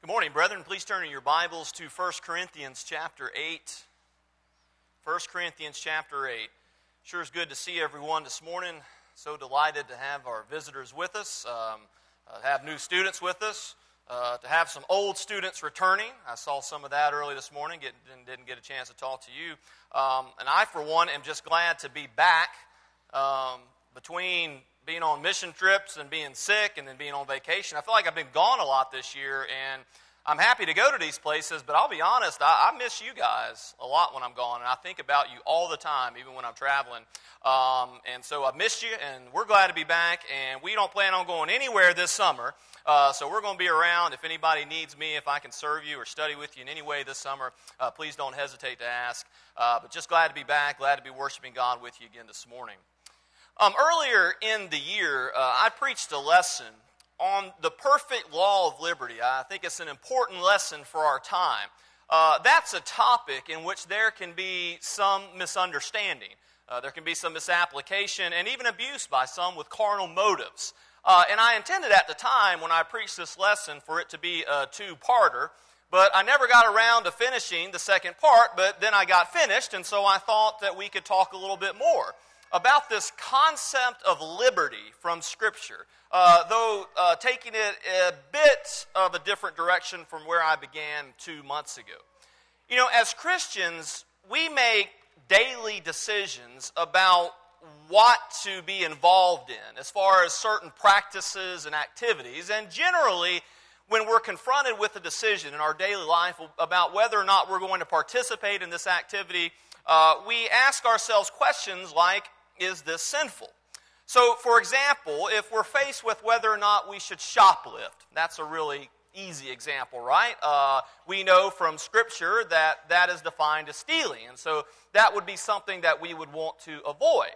Good morning, brethren. Please turn in your Bibles to 1 Corinthians chapter 8. 1 Corinthians chapter 8. Sure is good to see everyone this morning. So delighted to have our visitors with us, have new students with us, to have some old students returning. I saw some of that early this morning, didn't get a chance to talk to you. And I, for one, am just glad to be back between being on mission trips and being sick and then being on vacation. I feel like I've been gone a lot this year, and I'm happy to go to these places, but I'll be honest, I miss you guys a lot when I'm gone, and I think about you all the time, even when I'm traveling. And so I missed you, and we're glad to be back, and we don't plan on going anywhere this summer, so we're going to be around. If anybody needs me, if I can serve you or study with you in any way this summer, please don't hesitate to ask. But just glad to be back, glad to be worshiping God with you again this morning. Earlier in the year, I preached a lesson on the perfect law of liberty. I think it's an important lesson for our time. That's a topic in which there can be some misunderstanding. There can be some misapplication and even abuse by some with carnal motives. And I intended at the time when I preached this lesson for it to be a two-parter, but I never got around to finishing the second part, but then I got finished, and so I thought that we could talk a little bit more about this concept of liberty from Scripture, though taking it a bit of a different direction from where I began 2 months ago. You know, as Christians, we make daily decisions about what to be involved in as far as certain practices and activities, and generally, when we're confronted with a decision in our daily life about whether or not we're going to participate in this activity, we ask ourselves questions like, is this sinful? So, for example, if we're faced with whether or not we should shoplift, that's a really easy example, right? We know from Scripture that that is defined as stealing, and so that would be something that we would want to avoid.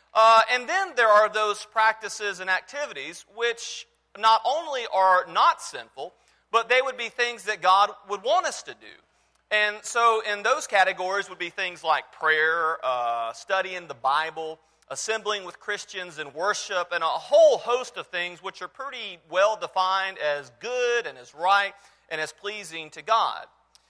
And then there are those practices and activities which not only are not sinful, but they would be things that God would want us to do. And so in those categories would be things like prayer, studying the Bible, assembling with Christians in worship, and a whole host of things which are pretty well defined as good and as right and as pleasing to God.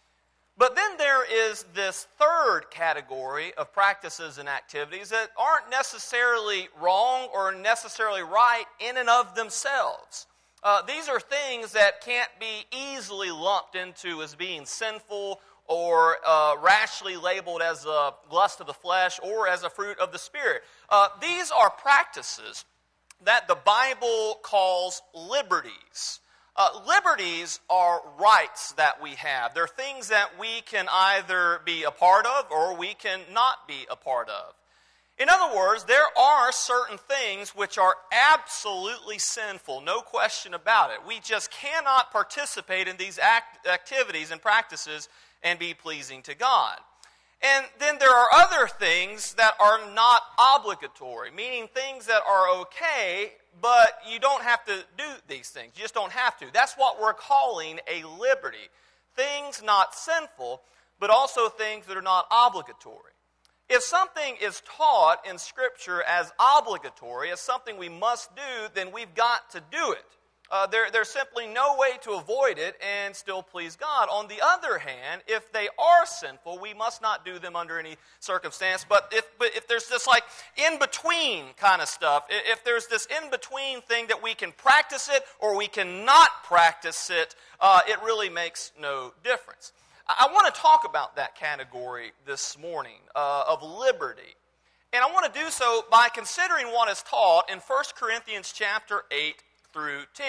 But then there is this third category of practices and activities that aren't necessarily wrong or necessarily right in and of themselves. These are things that can't be easily lumped into as being sinful or rashly labeled as a lust of the flesh or as a fruit of the Spirit. These are practices that the Bible calls liberties. Liberties are rights that we have. They're things that we can either be a part of or we can not be a part of. In other words, there are certain things which are absolutely sinful, no question about it. We just cannot participate in these activities and practices and be pleasing to God. And then there are other things that are not obligatory, meaning things that are okay, but you don't have to do these things. You just don't have to. That's what we're calling a liberty. Things not sinful, but also things that are not obligatory. If something is taught in Scripture as obligatory, as something we must do, then we've got to do it. There's simply no way to avoid it and still please God. On the other hand, if they are sinful, we must not do them under any circumstance. But if there's this like in-between kind of stuff, if there's this in-between thing that we can practice it or we cannot practice it, it really makes no difference. I want to talk about that category this morning of liberty. And I want to do so by considering what is taught in 1 Corinthians chapter 8 through 10.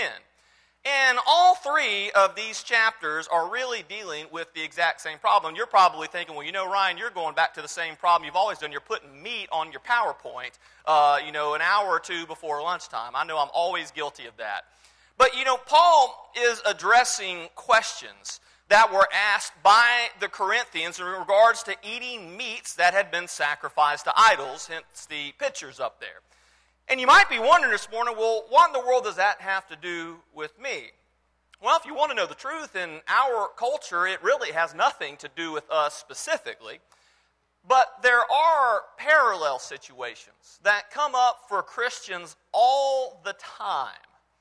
And all three of these chapters are really dealing with the exact same problem. You're probably thinking, well, you know, Ryan, you're going back to the same problem you've always done. You're putting meat on your PowerPoint, an hour or two before lunchtime. I know I'm always guilty of that. But, Paul is addressing questions that were asked by the Corinthians in regards to eating meats that had been sacrificed to idols, hence the pictures up there. And you might be wondering this morning, well, what in the world does that have to do with me? Well, if you want to know the truth, in our culture, it really has nothing to do with us specifically. But there are parallel situations that come up for Christians all the time.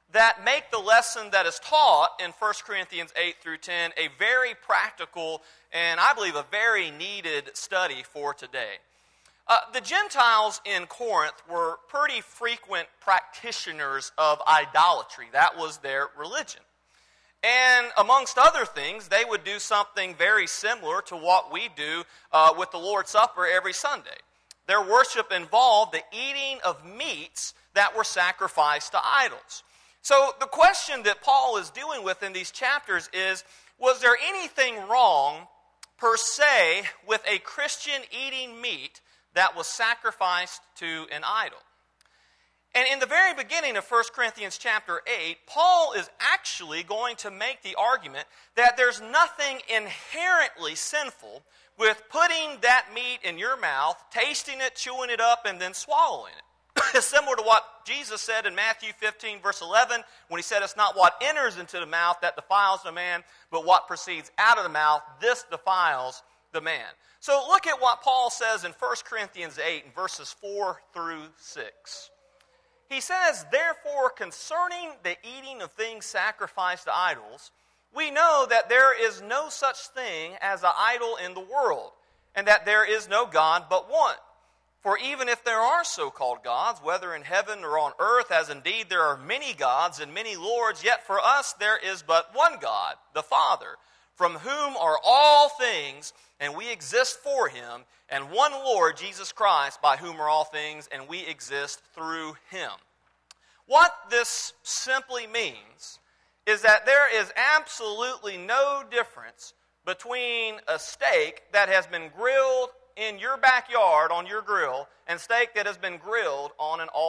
that make the lesson that is taught in 1 Corinthians 8 through 10 a very practical and I believe a very needed study for today. The Gentiles in Corinth were pretty frequent practitioners of idolatry. That was their religion. And amongst other things, they would do something very similar to what we do with the Lord's Supper every Sunday. Their worship involved the eating of meats that were sacrificed to idols. So the question that Paul is dealing with in these chapters is, was there anything wrong per se with a Christian eating meat that was sacrificed to an idol? And in the very beginning of 1 Corinthians chapter 8, Paul is actually going to make the argument that there's nothing inherently sinful with putting that meat in your mouth, tasting it, chewing it up, and then swallowing it. It's similar to what Jesus said in Matthew 15, verse 11, when he said, it's not what enters into the mouth that defiles the man, but what proceeds out of the mouth, this defiles the man. So look at what Paul says in 1 Corinthians 8, in verses 4 through 6. He says, therefore, concerning the eating of things sacrificed to idols, we know that there is no such thing as an idol in the world, and that there is no God but one. For even if there are so-called gods, whether in heaven or on earth, as indeed there are many gods and many lords, yet for us there is but one God, the Father, from whom are all things, and we exist for him, and one Lord, Jesus Christ, by whom are all things, and we exist through him. What this simply means is that there is absolutely no difference between a steak that has been grilled in your backyard on your grill and steak that has been grilled on an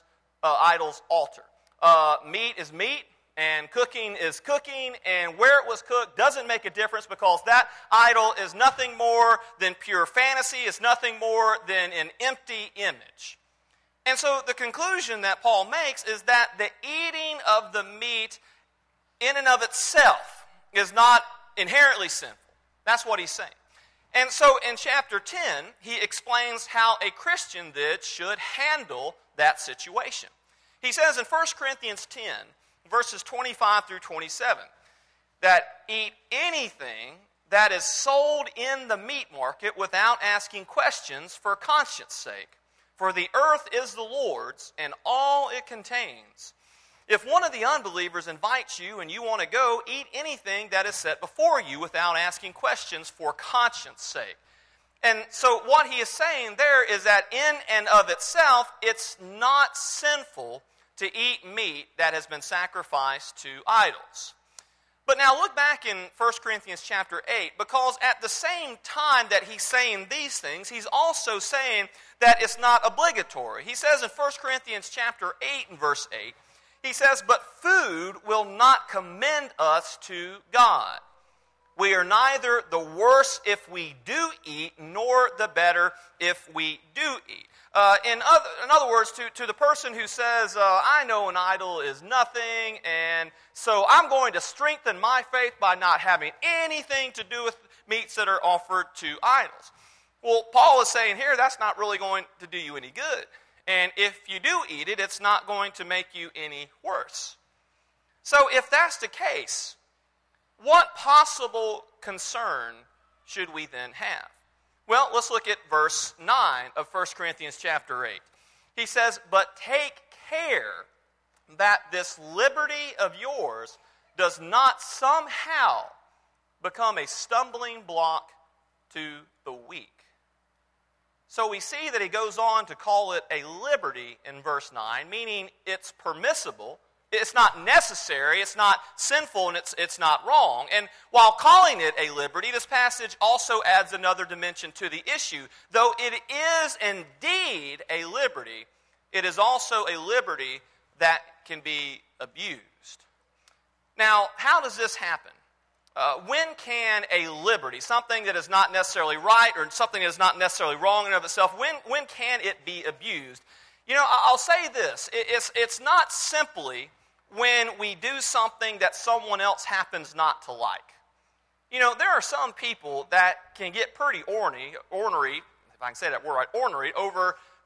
idol's altar. Meat is meat, and cooking is cooking, and where it was cooked doesn't make a difference because that idol is nothing more than pure fantasy. It's nothing more than an empty image. And so the conclusion that Paul makes is that the eating of the meat in and of itself is not inherently sinful. That's what he's saying. And so in chapter 10, he explains how a Christian then should handle that situation. He says in 1 Corinthians 10, verses 25 through 27, that eat anything that is sold in the meat market without asking questions for conscience sake. For the earth is the Lord's and all it contains. If one of the unbelievers invites you and you want to go, eat anything that is set before you without asking questions for conscience sake. And so what he is saying there is that in and of itself, it's not sinful to eat meat that has been sacrificed to idols. But now look back in 1 Corinthians chapter 8, because at the same time that he's saying these things, he's also saying that it's not obligatory. He says in 1 Corinthians chapter 8 and verse 8, he says, but food will not commend us to God. We are neither the worse if we do eat, nor the better if we do eat. In other words, to the person who says, I know an idol is nothing, and so I'm going to strengthen my faith by not having anything to do with meats that are offered to idols. Well, Paul is saying here that's not really going to do you any good. And if you do eat it, it's not going to make you any worse. So if that's the case, what possible concern should we then have? Well, let's look at verse 9 of 1 Corinthians chapter 8. He says, but take care that this liberty of yours does not somehow become a stumbling block to the weak. So we see that he goes on to call it a liberty in verse 9, meaning it's permissible. It's not necessary, it's not sinful, and it's not wrong. And while calling it a liberty, this passage also adds another dimension to the issue. Though it is indeed a liberty, it is also a liberty that can be abused. Now, how does this happen? When can a liberty, something that is not necessarily right or something that is not necessarily wrong in and of itself, when can it be abused? You know, I'll say this. It's not simply when we do something that someone else happens not to like. You know, there are some people that can get pretty ornery, if I can say that word right, ornery, over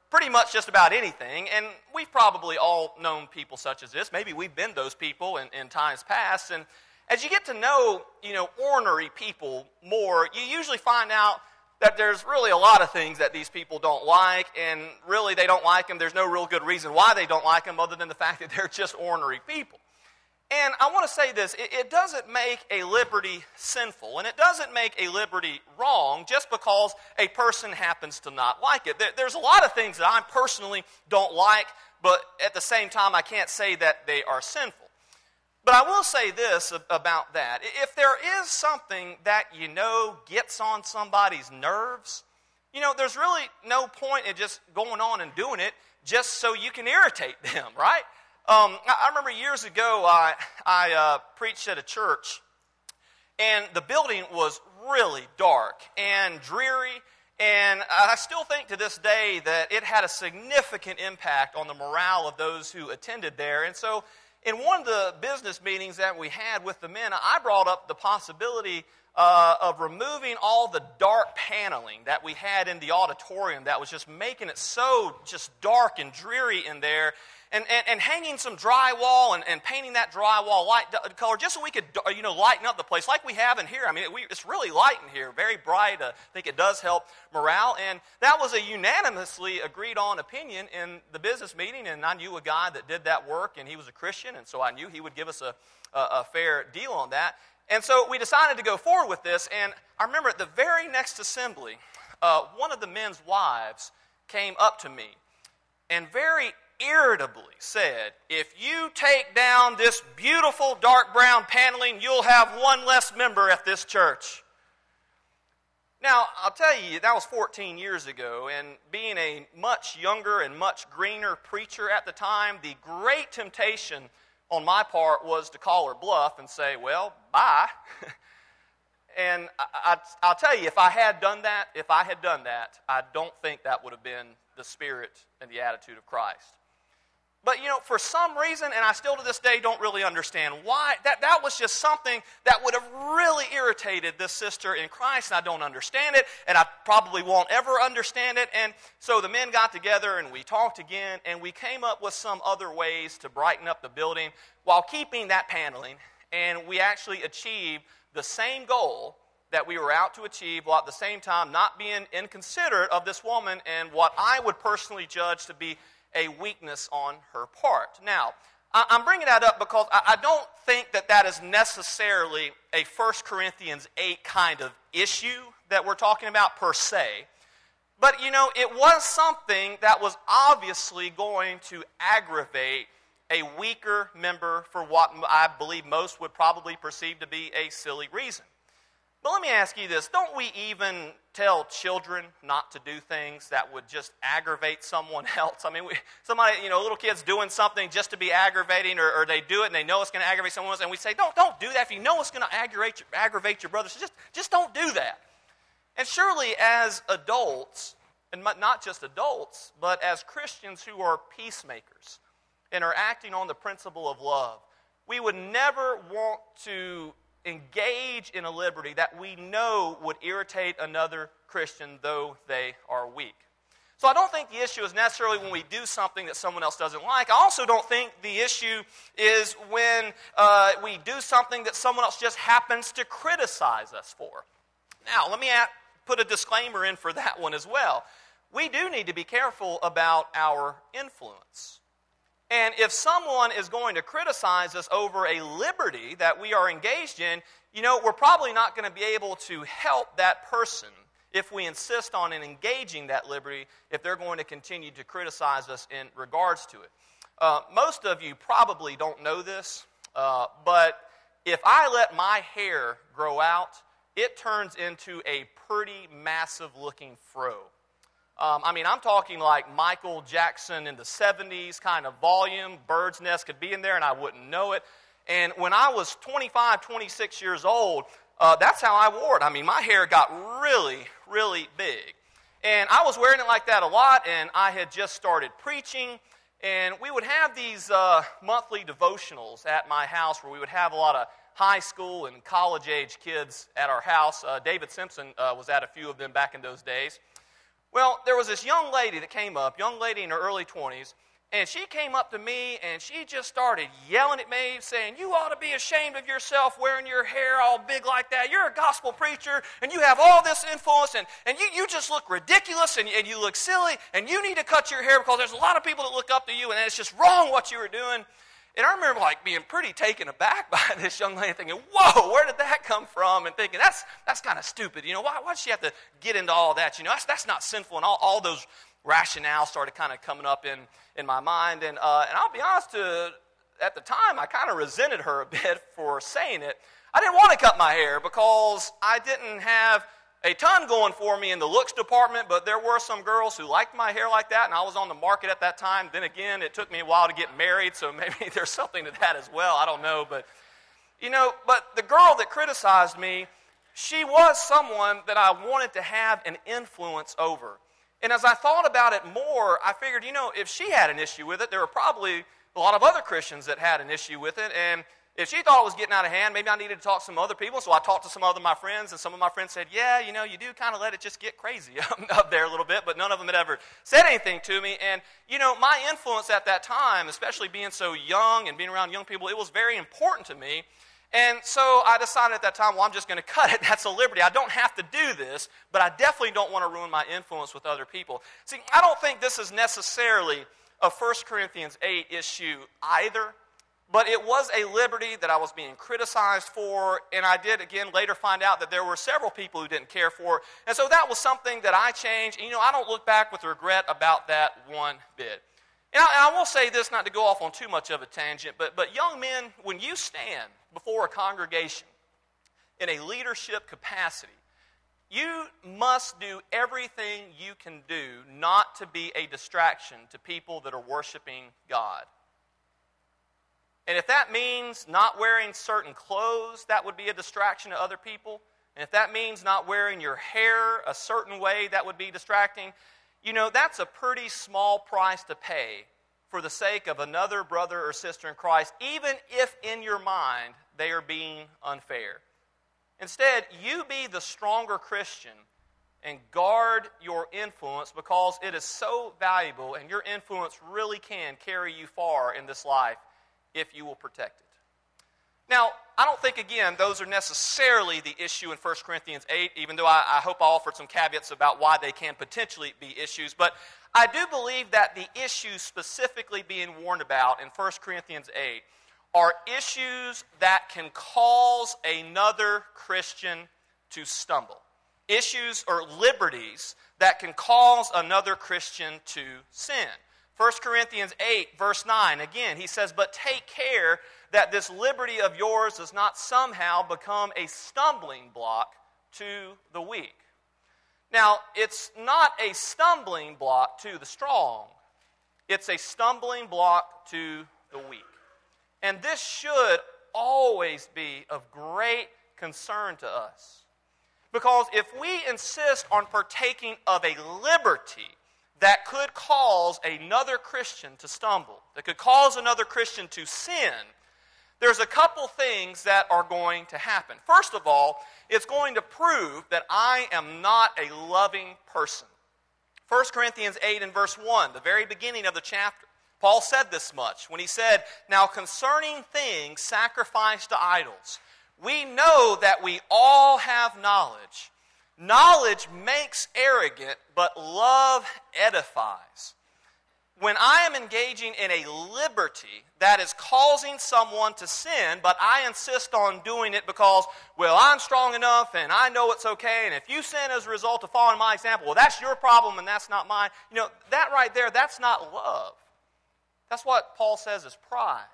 pretty much just about anything, and we've probably all known people such as this. Maybe we've been those people in times past, and as you get to know, ornery people more, you usually find out that there's really a lot of things that these people don't like, and really they don't like them. There's no real good reason why they don't like them other than the fact that they're just ornery people. And I want to say this, it doesn't make a liberty sinful, and it doesn't make a liberty wrong just because a person happens to not like it. There's a lot of things that I personally don't like, but at the same time I can't say that they are sinful. But I will say this about that. If there is something that gets on somebody's nerves, there's really no point in just going on and doing it just so you can irritate them, right? I remember years ago I preached at a church, and the building was really dark and dreary, and I still think to this day that it had a significant impact on the morale of those who attended there. And so in one of the business meetings that we had with the men, I brought up the possibility of removing all the dark paneling that we had in the auditorium that was just making it so just dark and dreary in there, and hanging some drywall and painting that drywall light color just so we could lighten up the place like we have in here. I mean, it's really light in here, very bright. I think it does help morale, and that was a unanimously agreed on opinion in the business meeting, and I knew a guy that did that work, and he was a Christian, and so I knew he would give us a fair deal on that. And so we decided to go forward with this, and I remember at the very next assembly, one of the men's wives came up to me and very irritably said, "If you take down this beautiful dark brown paneling, you'll have one less member at this church." Now, I'll tell you, that was 14 years ago, and being a much younger and much greener preacher at the time, the great temptation on my part was to call her bluff and say, "Well, bye." And I'll tell you, if I had done that, I don't think that would have been the spirit and the attitude of Christ. But, for some reason, and I still to this day don't really understand why, that was just something that would have really irritated this sister in Christ, and I don't understand it, and I probably won't ever understand it. And so the men got together, and we talked again, and we came up with some other ways to brighten up the building while keeping that paneling, and we actually achieved the same goal that we were out to achieve, while at the same time not being inconsiderate of this woman and what I would personally judge to be a weakness on her part. Now, I'm bringing that up because I don't think that is necessarily a 1 Corinthians 8 kind of issue that we're talking about per se. But, it was something that was obviously going to aggravate a weaker member for what I believe most would probably perceive to be a silly reason. But let me ask you this. Don't we even tell children not to do things that would just aggravate someone else? I mean, little kids doing something just to be aggravating, or they do it and they know it's going to aggravate someone else, and we say, don't do that. If you know it's going to aggravate your brother, so just don't do that. And surely as adults, and not just adults, but as Christians who are peacemakers and are acting on the principle of love, we would never want to engage in a liberty that we know would irritate another Christian, though they are weak. So I don't think the issue is necessarily when we do something that someone else doesn't like. I also don't think the issue is when we do something that someone else just happens to criticize us for. Now, let me put a disclaimer in for that one as well. We do need to be careful about our influence. And if someone is going to criticize us over a liberty that we are engaged in, we're probably not going to be able to help that person if we insist on engaging that liberty if they're going to continue to criticize us in regards to it. Most of you probably don't know this, but if I let my hair grow out, it turns into a pretty massive-looking fro. I'm talking like Michael Jackson in the 70s kind of volume. Bird's nest could be in there and I wouldn't know it. And when I was 25, 26 years old, that's how I wore it. My hair got really, really big. And I was wearing it like that a lot, and I had just started preaching. And we would have these monthly devotionals at my house where we would have a lot of high school and college-age kids at our house. David Simpson was at a few of them back in those days. Well, there was this young lady that came up, young lady in her early 20s, and she came up to me and she just started yelling at me, saying, "You ought to be ashamed of yourself wearing your hair all big like that. You're a gospel preacher and you have all this influence and you just look ridiculous and you look silly and you need to cut your hair because there's a lot of people that look up to you and it's just wrong what you were doing." And I remember being pretty taken aback by this young lady thinking, whoa, where did that come from? And thinking, that's kind of stupid. Why does she have to get into all that? That's not sinful. And all those rationales started kind of coming up in my mind. And I'll be honest, at the time, I kind of resented her a bit for saying it. I didn't want to cut my hair because I didn't have a ton going for me in the looks department, but there were some girls who liked my hair like that, and I was on the market at that time. Then again, it took me a while to get married, so maybe there's something to that as well. I don't know, but the girl that criticized me, she was someone that I wanted to have an influence over. And as I thought about it more, I figured, if she had an issue with it, there were probably a lot of other Christians that had an issue with it, and if she thought it was getting out of hand, maybe I needed to talk to some other people. So I talked to some other of my friends, and some of my friends said, "Yeah, you do kind of let it just get crazy up there a little bit," but none of them had ever said anything to me. And, my influence at that time, especially being so young and being around young people, it was very important to me. And so I decided at that time, I'm just going to cut it. That's a liberty. I don't have to do this, but I definitely don't want to ruin my influence with other people. See, I don't think this is necessarily a 1 Corinthians 8 issue either. But it was a liberty that I was being criticized for, and I did, again, later find out that there were several people who didn't care for it. And so that was something that I changed. And, I don't look back with regret about that one bit. And I will say this, not to go off on too much of a tangent, but young men, when you stand before a congregation in a leadership capacity, you must do everything you can do not to be a distraction to people that are worshiping God. And if that means not wearing certain clothes, that would be a distraction to other people. And if that means not wearing your hair a certain way, that would be distracting. That's a pretty small price to pay for the sake of another brother or sister in Christ, even if in your mind they are being unfair. Instead, you be the stronger Christian and guard your influence because it is so valuable and your influence really can carry you far in this life if you will protect it. Now, I don't think, again, those are necessarily the issue in 1 Corinthians 8, even though I hope I offered some caveats about why they can potentially be issues. But I do believe that the issues specifically being warned about in 1 Corinthians 8 are issues that can cause another Christian to stumble. Issues or liberties that can cause another Christian to sin. 1 Corinthians 8, verse 9, again, he says, "But take care that this liberty of yours does not somehow become a stumbling block to the weak." Now, it's not a stumbling block to the strong. It's a stumbling block to the weak. And this should always be of great concern to us. Because if we insist on partaking of a liberty that could cause another Christian to stumble, that could cause another Christian to sin, there's a couple things that are going to happen. First of all, it's going to prove that I am not a loving person. 1 Corinthians 8 and verse 1, the very beginning of the chapter, Paul said this much when he said, "Now concerning things sacrificed to idols, we know that we all have knowledge. Knowledge makes arrogant, but love edifies." When I am engaging in a liberty that is causing someone to sin, but I insist on doing it because, well, I'm strong enough and I know it's okay, and if you sin as a result of following my example, well, that's your problem and that's not mine. That right there, that's not love. That's what Paul says is pride.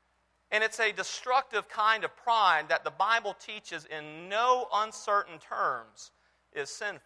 And it's a destructive kind of pride that the Bible teaches in no uncertain terms is sinful.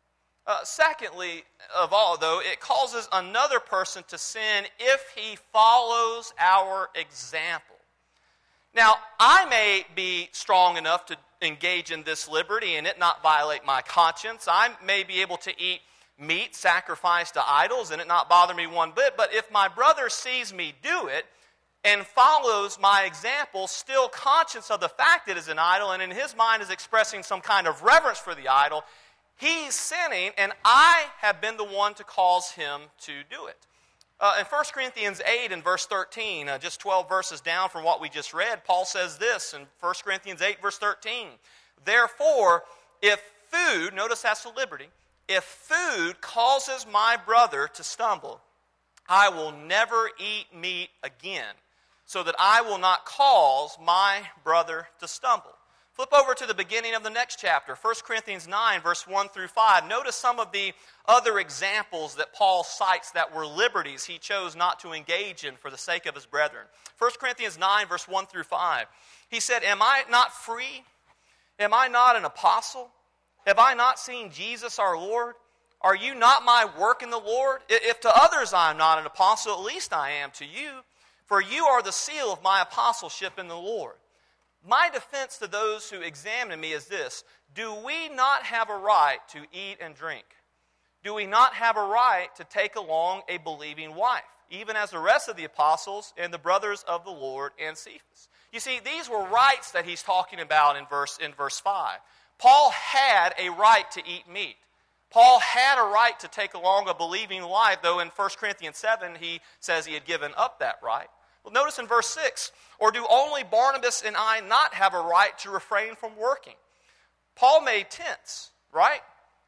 Secondly, of all, though, it causes another person to sin if he follows our example. Now, I may be strong enough to engage in this liberty and it not violate my conscience. I may be able to eat meat sacrificed to idols and it not bother me one bit. But if my brother sees me do it and follows my example, still conscious of the fact it is an idol, and in his mind is expressing some kind of reverence for the idol, he's sinning, and I have been the one to cause him to do it. In 1 Corinthians 8 and verse 13, just 12 verses down from what we just read, Paul says this in 1 Corinthians 8 verse 13. Therefore, if food, notice that's the liberty, if food causes my brother to stumble, I will never eat meat again, so that I will not cause my brother to stumble. Flip over to the beginning of the next chapter, 1 Corinthians 9, verse 1 through 5. Notice some of the other examples that Paul cites that were liberties he chose not to engage in for the sake of his brethren. 1 Corinthians 9, verse 1 through 5. He said, Am I not free? Am I not an apostle? Have I not seen Jesus our Lord? Are you not my work in the Lord? If to others I am not an apostle, at least I am to you. For you are the seal of my apostleship in the Lord. My defense to those who examine me is this: do we not have a right to eat and drink? Do we not have a right to take along a believing wife, even as the rest of the apostles and the brothers of the Lord and Cephas? You see, these were rights that he's talking about in verse 5. Paul had a right to eat meat. Paul had a right to take along a believing wife, though in 1 Corinthians 7 he says he had given up that right. Well, notice in verse 6, or do only Barnabas and I not have a right to refrain from working? Paul made tents, right?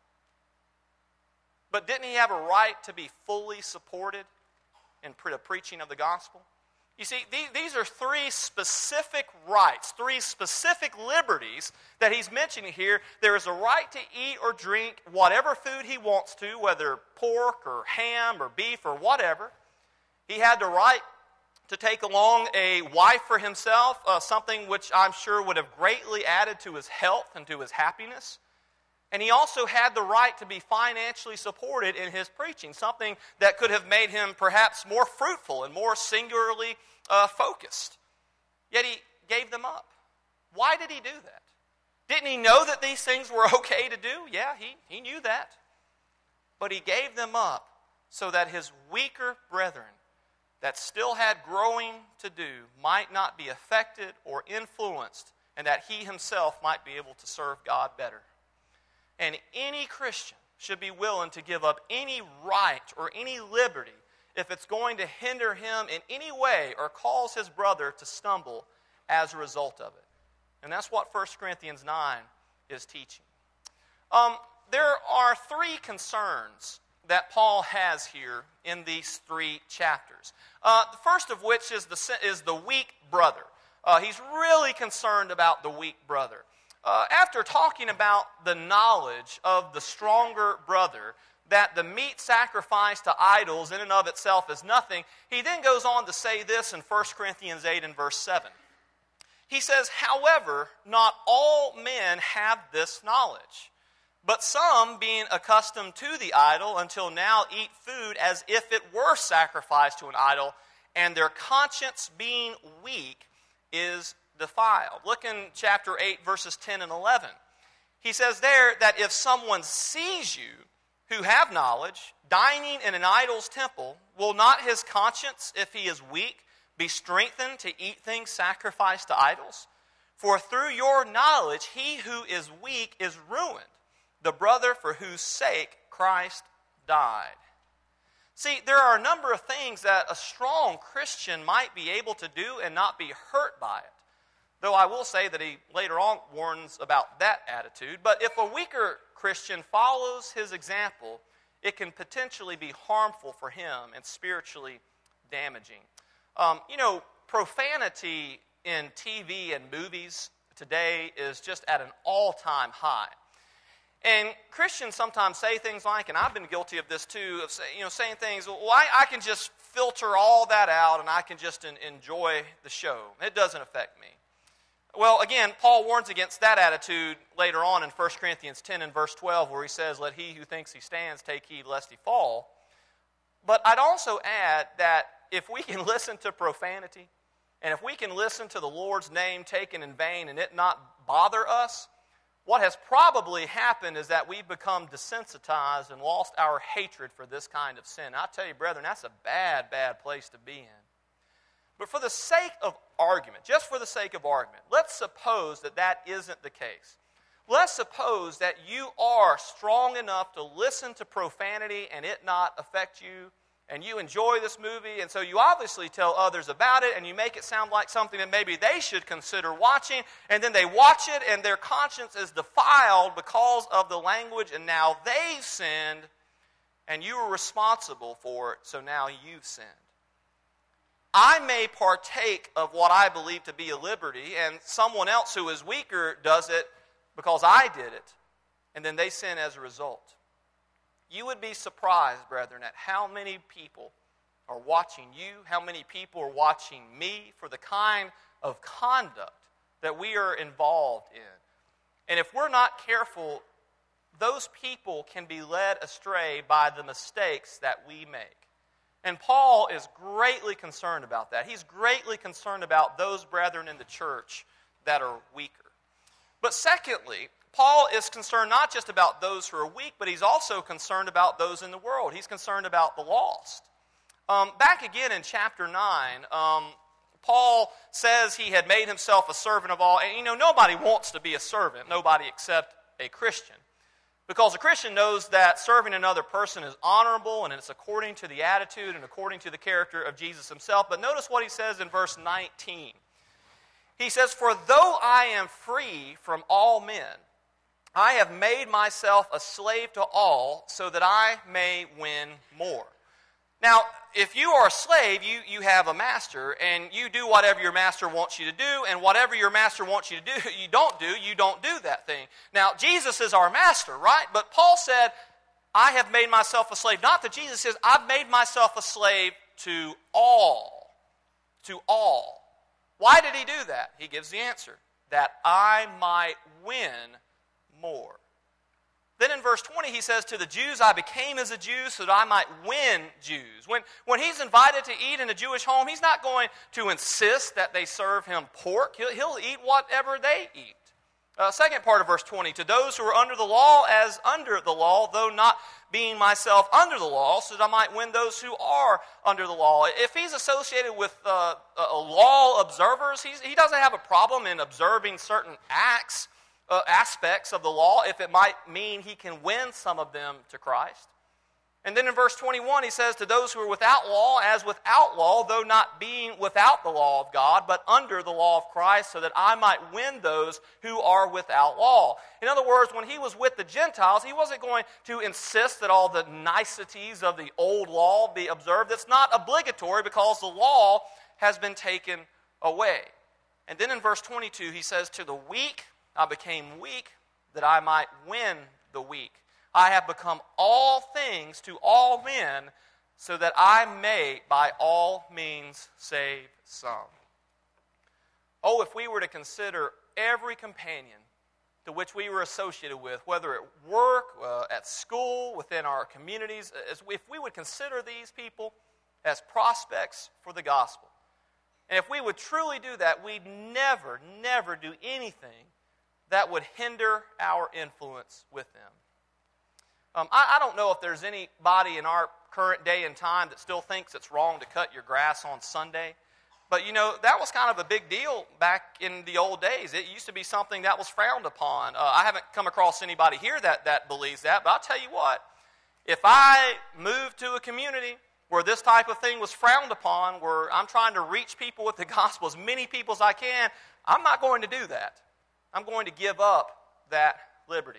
But didn't he have a right to be fully supported in the preaching of the gospel? You see, these are three specific rights, three specific liberties that he's mentioning here. There is a right to eat or drink whatever food he wants to, whether pork or ham or beef or whatever. He had the right to take along a wife for himself, something which I'm sure would have greatly added to his health and to his happiness. And he also had the right to be financially supported in his preaching, something that could have made him perhaps more fruitful and more singularly focused. Yet he gave them up. Why did he do that? Didn't he know that these things were okay to do? Yeah, he knew that. But he gave them up so that his weaker brethren that still had growing to do might not be affected or influenced, and that he himself might be able to serve God better. And any Christian should be willing to give up any right or any liberty if it's going to hinder him in any way or cause his brother to stumble as a result of it. And that's what 1 Corinthians 9 is teaching. There are three concerns that Paul has here in these three chapters. The first of which is the weak brother. He's really concerned about the weak brother. After talking about the knowledge of the stronger brother, that the meat sacrificed to idols in and of itself is nothing, he then goes on to say this in 1 Corinthians 8 and verse 7. He says, however, not all men have this knowledge, but some, being accustomed to the idol until now, eat food as if it were sacrificed to an idol, and their conscience being weak is defiled. Look in chapter 8, verses 10 and 11. He says there that if someone sees you who have knowledge dining in an idol's temple, will not his conscience, if he is weak, be strengthened to eat things sacrificed to idols? For through your knowledge he who is weak is ruined, the brother for whose sake Christ died. See, there are a number of things that a strong Christian might be able to do and not be hurt by it. Though I will say that he later on warns about that attitude. But if a weaker Christian follows his example, it can potentially be harmful for him and spiritually damaging. Profanity in TV and movies today is just at an all-time high. And Christians sometimes say things like, and I've been guilty of this too, of saying things, well, I can just filter all that out and I can just enjoy the show. It doesn't affect me. Well, again, Paul warns against that attitude later on in 1 Corinthians 10 and verse 12, where he says, let he who thinks he stands take heed lest he fall. But I'd also add that if we can listen to profanity, and if we can listen to the Lord's name taken in vain and it not bother us, what has probably happened is that we've become desensitized and lost our hatred for this kind of sin. I tell you, brethren, that's a bad, bad place to be in. But for the sake of argument, just for the sake of argument, let's suppose that that isn't the case. let's suppose that you are strong enough to listen to profanity and it not affect you, and you enjoy this movie, and so you obviously tell others about it, and you make it sound like something that maybe they should consider watching, and then they watch it, and their conscience is defiled because of the language, and now they've sinned, and you are responsible for it, so now you've sinned. I may partake of what I believe to be a liberty, and someone else who is weaker does it because I did it, and then they sin as a result. You would be surprised, brethren, at how many people are watching you, how many people are watching me for the kind of conduct that we are involved in. And if we're not careful, those people can be led astray by the mistakes that we make. And Paul is greatly concerned about that. He's greatly concerned about those brethren in the church that are weaker. But secondly, Paul is concerned not just about those who are weak, but he's also concerned about those in the world. He's concerned about the lost. Back again in chapter 9, Paul says he had made himself a servant of all. And nobody wants to be a servant, nobody except a Christian. Because a Christian knows that serving another person is honorable and it's according to the attitude and according to the character of Jesus himself. But notice what he says in verse 19. He says, "For though I am free from all men, I have made myself a slave to all so that I may win more." Now, if you are a slave, you have a master, and you do whatever your master wants you to do, and whatever your master wants you to do, you don't do that thing. Now, Jesus is our master, right? But Paul said, I have made myself a slave. Not that Jesus says, I've made myself a slave to all. To all. Why did he do that? He gives the answer. That I might win more. Then in verse 20 he says, to the Jews I became as a Jew so that I might win Jews. When he's invited to eat in a Jewish home, he's not going to insist that they serve him pork. He'll eat whatever they eat. Second part of verse 20, to those who are under the law as under the law, though not being myself under the law, so that I might win those who are under the law. If he's associated with law observers, he doesn't have a problem in observing certain aspects of the law if it might mean he can win some of them to Christ. And then in verse 21 he says, to those who are without law as without law, though not being without the law of God, but under the law of Christ, so that I might win those who are without law. In other words, when he was with the Gentiles, he wasn't going to insist that all the niceties of the old law be observed. It's not obligatory because the law has been taken away. And then in verse 22 he says, to the weak I became weak that I might win the weak. I have become all things to all men so that I may by all means save some. Oh, if we were to consider every companion to which we were associated with, whether at work, at school, within our communities, if we would consider these people as prospects for the gospel. And if we would truly do that, we'd never do anything that would hinder our influence with them. I don't know if there's anybody in our current day and time that still thinks it's wrong to cut your grass on Sunday. But that was kind of a big deal back in the old days. It used to be something that was frowned upon. I haven't come across anybody here that believes that, but I'll tell you what. If I moved to a community where this type of thing was frowned upon, where I'm trying to reach people with the gospel, as many people as I can, I'm not going to do that. I'm going to give up that liberty.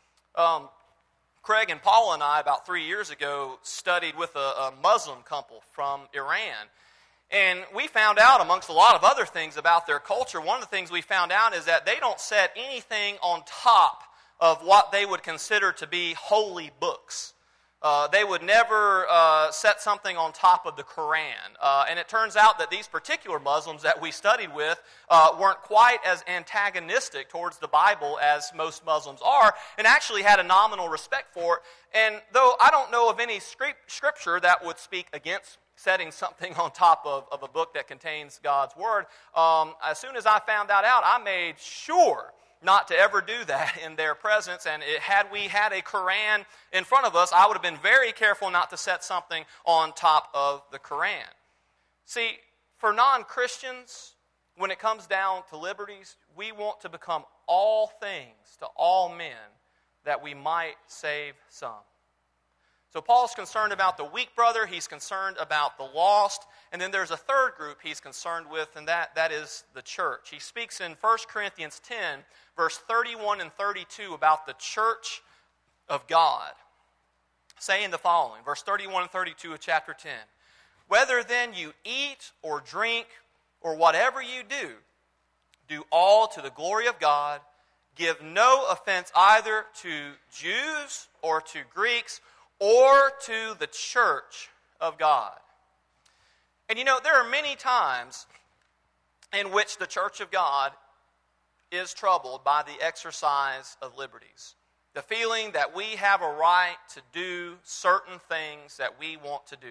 Craig and Paula and I, about 3 years ago, studied with a Muslim couple from Iran. And we found out, amongst a lot of other things about their culture, one of the things we found out is that they don't set anything on top of what they would consider to be holy books. They would never set something on top of the Quran. And it turns out that these particular Muslims that we studied with weren't quite as antagonistic towards the Bible as most Muslims are, and actually had a nominal respect for it. And though I don't know of any scripture that would speak against setting something on top of a book that contains God's Word, as soon as I found that out, I made sure not to ever do that in their presence. And had we had a Quran in front of us, I would have been very careful not to set something on top of the Quran. See, for non-Christians, when it comes down to liberties, we want to become all things to all men, that we might save some. So Paul's concerned about the weak brother, he's concerned about the lost, and then there's a third group he's concerned with, and that is the church. He speaks in 1 Corinthians 10, verse 31 and 32 about the church of God, saying the following, verse 31 and 32 of chapter 10. Whether then you eat or drink or whatever you do all to the glory of God. Give no offense either to Jews or to Greeks or to the church of God. And you know, there are many times in which the church of God is troubled by the exercise of liberties. The feeling that we have a right to do certain things that we want to do.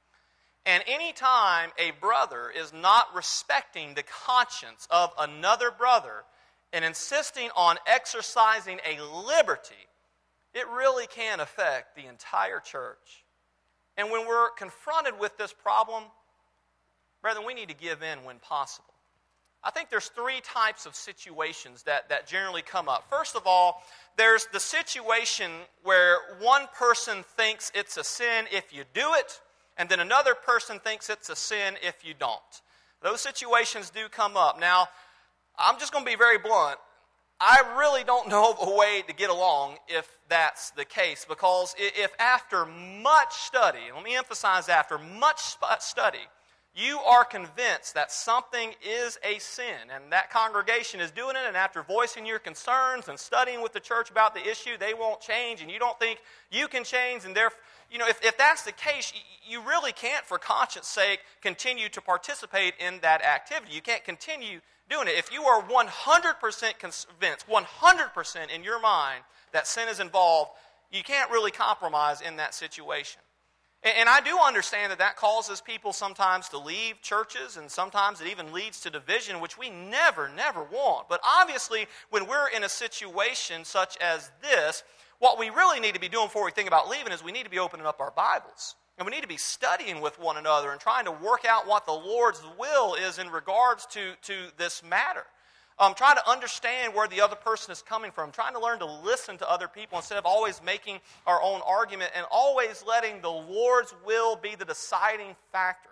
And any time a brother is not respecting the conscience of another brother and insisting on exercising a liberty, it really can affect the entire church. And when we're confronted with this problem, brethren, we need to give in when possible. I think there's three types of situations that generally come up. First of all, there's the situation where one person thinks it's a sin if you do it, and then another person thinks it's a sin if you don't. Those situations do come up. Now, I'm just going to be very blunt. I really don't know of a way to get along if that's the case, because if after much study, let me emphasize after much study, you are convinced that something is a sin, and that congregation is doing it, and after voicing your concerns and studying with the church about the issue, they won't change, and you don't think you can change, and therefore, if that's the case, you really can't, for conscience sake, continue to participate in that activity. You can't continue doing it. If you are 100% convinced, 100% in your mind that sin is involved, you can't really compromise in that situation. And I do understand that causes people sometimes to leave churches, and sometimes it even leads to division, which we never want. But obviously, when we're in a situation such as this, what we really need to be doing before we think about leaving is we need to be opening up our Bibles. And we need to be studying with one another and trying to work out what the Lord's will is in regards to this matter. Trying to understand where the other person is coming from. Trying to learn to listen to other people instead of always making our own argument, and always letting the Lord's will be the deciding factor.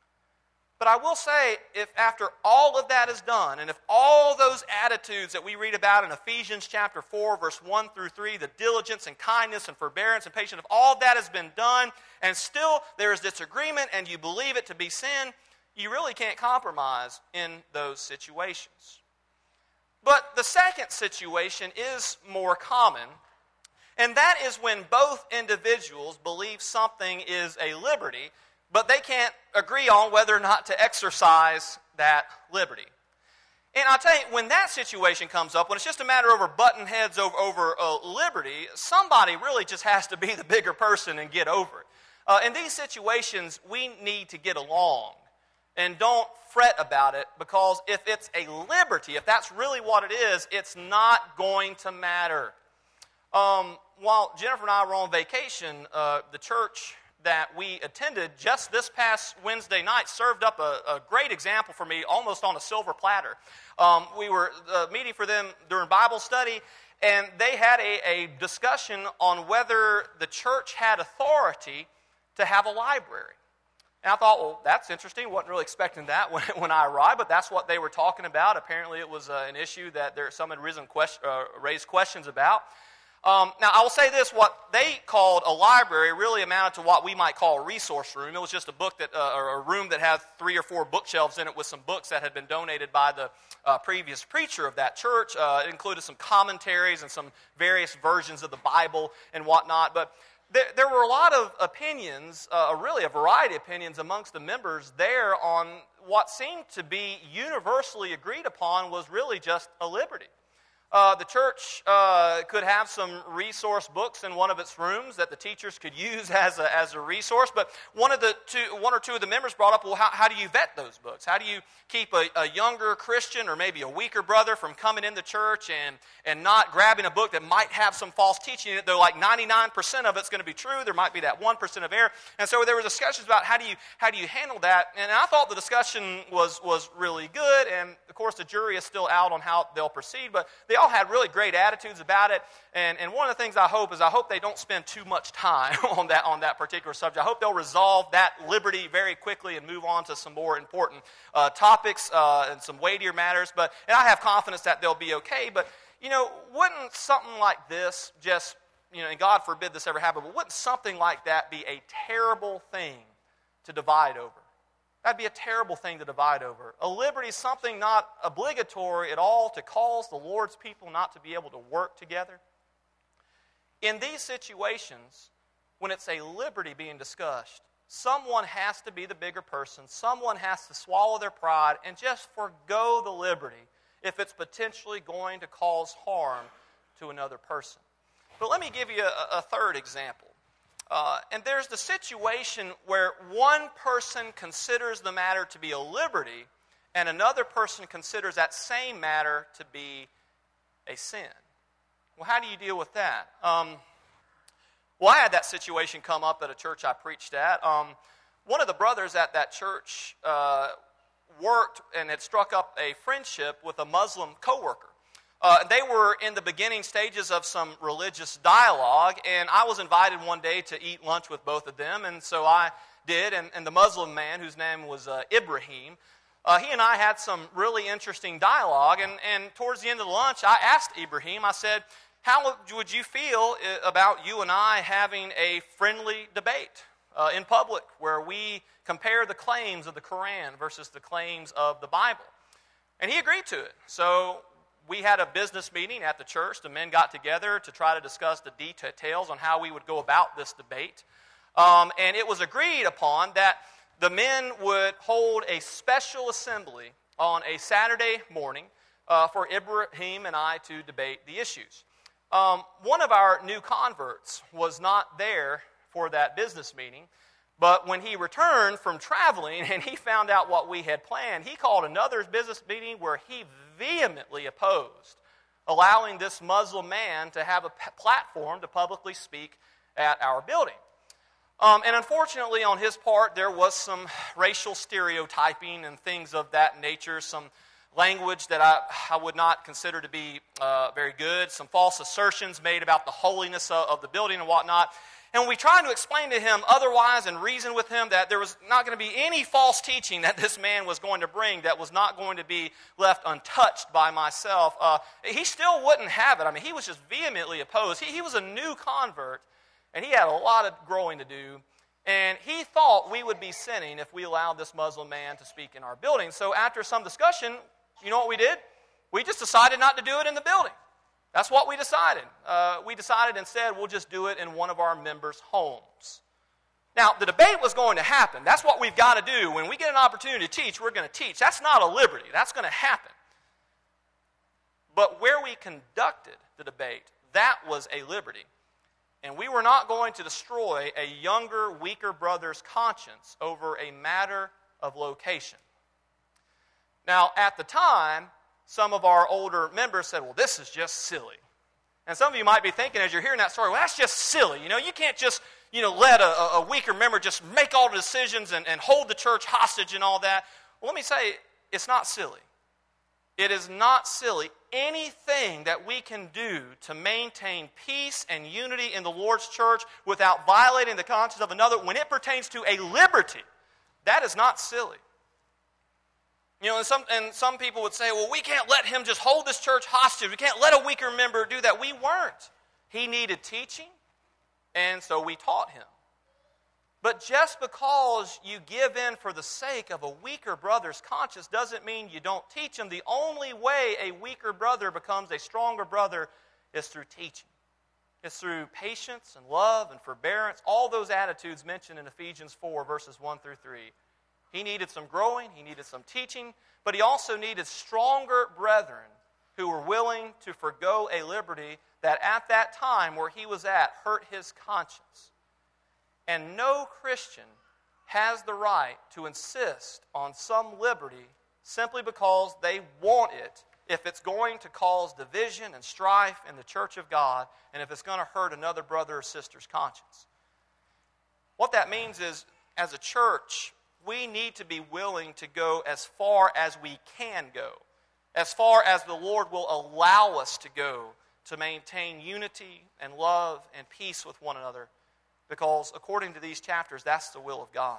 But I will say, if after all of that is done, and if all those attitudes that we read about in Ephesians chapter 4, verse 1 through 3, the diligence and kindness and forbearance and patience, if all that has been done, and still there is disagreement and you believe it to be sin, you really can't compromise in those situations. But the second situation is more common, and that is when both individuals believe something is a liberty, but they can't agree on whether or not to exercise that liberty. And I'll tell you, when that situation comes up, when it's just a matter of butting heads over liberty, somebody really just has to be the bigger person and get over it. In these situations, we need to get along and don't fret about it, because if it's a liberty, if that's really what it is, it's not going to matter. While Jennifer and I were on vacation, the church that we attended just this past Wednesday night served up a great example for me, almost on a silver platter. We were meeting for them during Bible study, and they had a discussion on whether the church had authority to have a library. And I thought, well, that's interesting. Wasn't really expecting that when I arrived, but that's what they were talking about. Apparently it was an issue that some had raised questions about. Now, I will say this, what they called a library really amounted to what we might call a resource room. It was just a book or a room that had 3 or 4 bookshelves in it with some books that had been donated by the previous preacher of that church. It included some commentaries and some various versions of the Bible and whatnot. But there were a lot of opinions, really a variety of opinions amongst the members there on what seemed to be universally agreed upon was really just a liberty. The church could have some resource books in one of its rooms that the teachers could use as a resource. But one or two of the members brought up, well, how do you vet those books? How do you keep a younger Christian or maybe a weaker brother from coming in the church and not grabbing a book that might have some false teaching in it, though like 99% of it's going to be true? There might be that 1% of error. And so there were discussions about how do you handle that? And I thought the discussion was really good. And of course, the jury is still out on how they'll proceed, but they all had really great attitudes about it. And one of the things I hope they don't spend too much time on that particular subject. I hope they'll resolve that liberty very quickly and move on to some more important topics and some weightier matters. And I have confidence that they'll be okay. But, wouldn't something like this just, and God forbid this ever happen, but wouldn't something like that be a terrible thing to divide over? That'd be a terrible thing to divide over. A liberty is something not obligatory at all to cause the Lord's people not to be able to work together. In these situations, when it's a liberty being discussed, someone has to be the bigger person. Someone has to swallow their pride and just forgo the liberty if it's potentially going to cause harm to another person. But let me give you a third example. And there's the situation where one person considers the matter to be a liberty and another person considers that same matter to be a sin. Well, how do you deal with that? Well, I had that situation come up at a church I preached at. One of the brothers at that church worked and had struck up a friendship with a Muslim coworker. They were in the beginning stages of some religious dialogue, and I was invited one day to eat lunch with both of them, and so I did, and the Muslim man, whose name was Ibrahim, he and I had some really interesting dialogue, and towards the end of the lunch, I asked Ibrahim, I said, how would you feel about you and I having a friendly debate in public where we compare the claims of the Quran versus the claims of the Bible? And he agreed to it. So we had a business meeting at the church. The men got together to try to discuss the details on how we would go about this debate. And it was agreed upon that the men would hold a special assembly on a Saturday morning for Ibrahim and I to debate the issues. One of our new converts was not there for that business meeting, but when he returned from traveling and he found out what we had planned, he called another business meeting where he vehemently opposed allowing this Muslim man to have a platform to publicly speak at our building. And unfortunately, on his part, there was some racial stereotyping and things of that nature, some language that I would not consider to be very good, some false assertions made about the holiness of the building and whatnot. And we tried to explain to him otherwise and reason with him that there was not going to be any false teaching that this man was going to bring that was not going to be left untouched by myself. He still wouldn't have it. I mean, he was just vehemently opposed. He was a new convert, and he had a lot of growing to do. And he thought we would be sinning if we allowed this Muslim man to speak in our building. So after some discussion, you know what we did? We just decided not to do it in the building. That's what we decided. We decided instead we'll just do it in one of our members' homes. Now, the debate was going to happen. That's what we've got to do. When we get an opportunity to teach, we're going to teach. That's not a liberty. That's going to happen. But where we conducted the debate, that was a liberty. And we were not going to destroy a younger, weaker brother's conscience over a matter of location. Now, at the time, some of our older members said, well, this is just silly. And some of you might be thinking as you're hearing that story, well, that's just silly. You can't just, let a weaker member just make all the decisions and hold the church hostage and all that. Well, let me say, it's not silly. It is not silly. Anything that we can do to maintain peace and unity in the Lord's church without violating the conscience of another, when it pertains to a liberty, that is not silly. And some people would say, well, we can't let him just hold this church hostage. We can't let a weaker member do that. We weren't. He needed teaching, and so we taught him. But just because you give in for the sake of a weaker brother's conscience doesn't mean you don't teach him. The only way a weaker brother becomes a stronger brother is through teaching. It's through patience and love and forbearance, all those attitudes mentioned in Ephesians 4, verses 1 through 3. He needed some growing, he needed some teaching, but he also needed stronger brethren who were willing to forgo a liberty that at that time where he was at hurt his conscience. And no Christian has the right to insist on some liberty simply because they want it if it's going to cause division and strife in the church of God and if it's going to hurt another brother or sister's conscience. What that means is, as a church, we need to be willing to go as far as we can go, as far as the Lord will allow us to go to maintain unity and love and peace with one another, because according to these chapters, that's the will of God.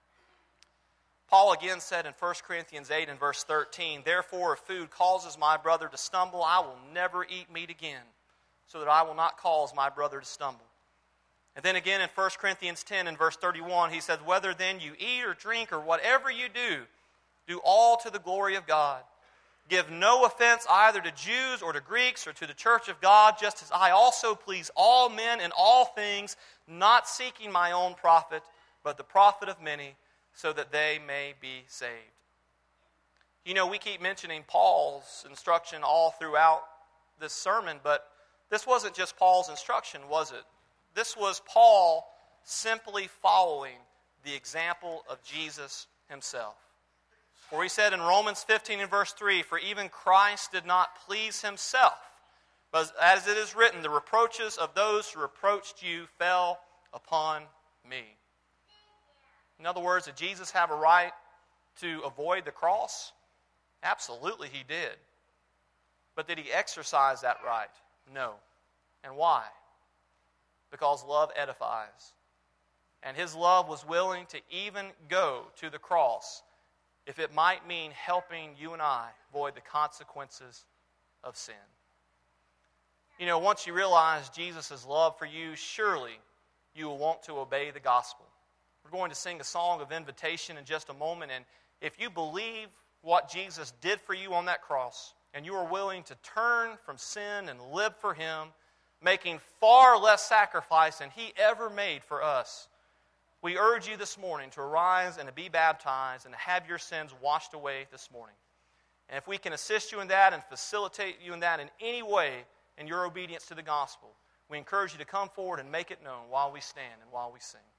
Paul again said in 1 Corinthians 8 and verse 13, "Therefore, if food causes my brother to stumble, I will never eat meat again, so that I will not cause my brother to stumble." And then again in 1 Corinthians 10 and verse 31, he says, "Whether then you eat or drink or whatever you do, do all to the glory of God. Give no offense either to Jews or to Greeks or to the church of God, just as I also please all men in all things, not seeking my own profit, but the profit of many, so that they may be saved." You know, we keep mentioning Paul's instruction all throughout this sermon, but this wasn't just Paul's instruction, was it? This was Paul simply following the example of Jesus himself. For he said in Romans 15 and verse 3, "For even Christ did not please himself, but as it is written, the reproaches of those who reproached you fell upon me." In other words, did Jesus have a right to avoid the cross? Absolutely he did. But did he exercise that right? No. And why? Because love edifies. And his love was willing to even go to the cross if it might mean helping you and I avoid the consequences of sin. You know, once you realize Jesus' love for you, surely you will want to obey the gospel. We're going to sing a song of invitation in just a moment, and if you believe what Jesus did for you on that cross, and you are willing to turn from sin and live for him, making far less sacrifice than he ever made for us, we urge you this morning to arise and to be baptized and to have your sins washed away this morning. And if we can assist you in that and facilitate you in that in any way in your obedience to the gospel, we encourage you to come forward and make it known while we stand and while we sing.